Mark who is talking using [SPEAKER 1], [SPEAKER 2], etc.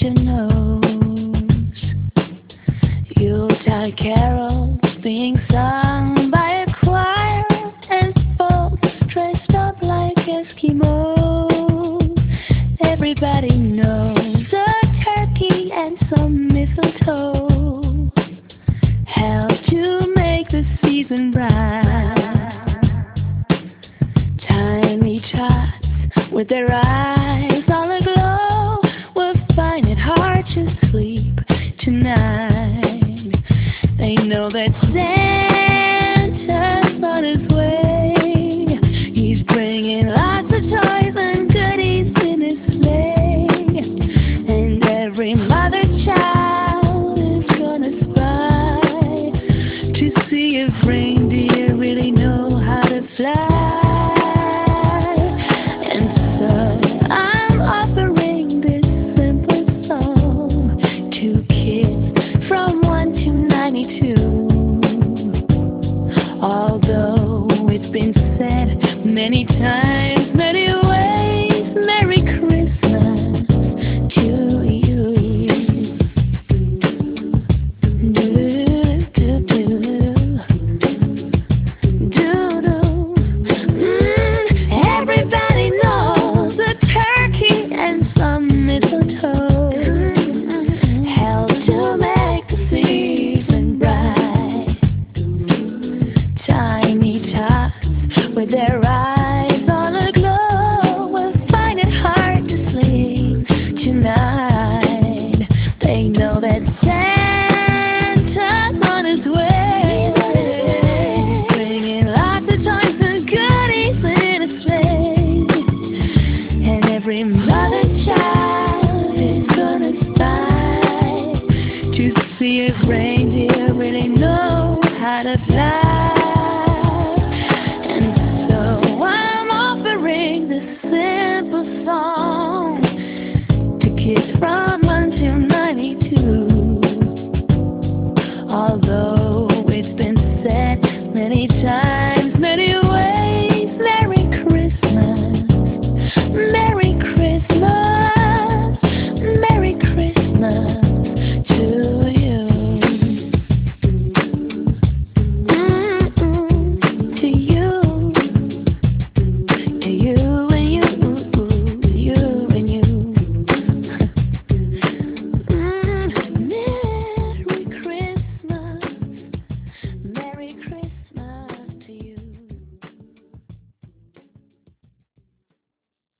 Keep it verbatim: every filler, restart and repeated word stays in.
[SPEAKER 1] your nose. Yuletide carols being sung by a choir, and folks dressed up like Eskimos. Everybody knows a turkey and some mistletoe help to make the season bright. Tiny tots with their eyes all aglow will find it hard to sleep tonight. They know that Santa's on his way. He's bringing lots of toys and goodies in his sleigh. And every mother's child is gonna spy to see if reindeer really know how to fly. And so I'm offering this simple song to kids from one to ninety-two. Although it's been said many times